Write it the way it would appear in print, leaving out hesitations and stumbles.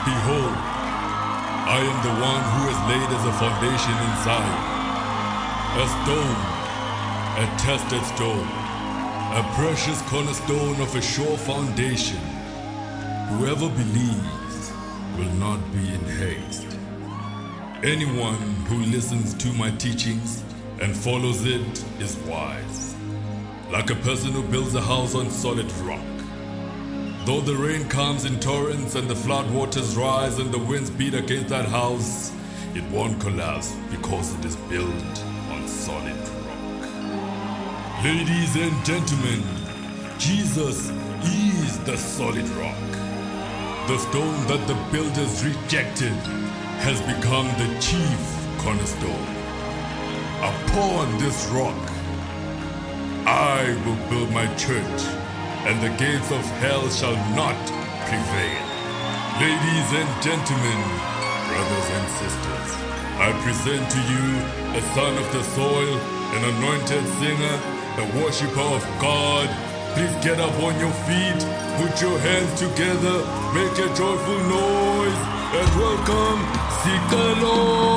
Behold, I am the one who has laid as a foundation in Zion, a stone, a tested stone, a precious cornerstone of a sure foundation. Whoever believes will not be in haste. Anyone who listens to my teachings and follows it is wise, like a person who builds a house on solid rock. Though the rain comes in torrents and the flood waters rise and the winds beat against that house, it won't collapse because it is built on solid rock. Ladies and gentlemen, Jesus is the solid rock. The stone that the builders rejected has become the chief cornerstone. Upon this rock, I will build my church, and the gates of hell shall not prevail. Ladies and gentlemen, brothers and sisters, I present to you a son of the soil, an anointed singer, a worshiper of God. Please get up on your feet, put your hands together, make a joyful noise, and welcome Seek the Lord.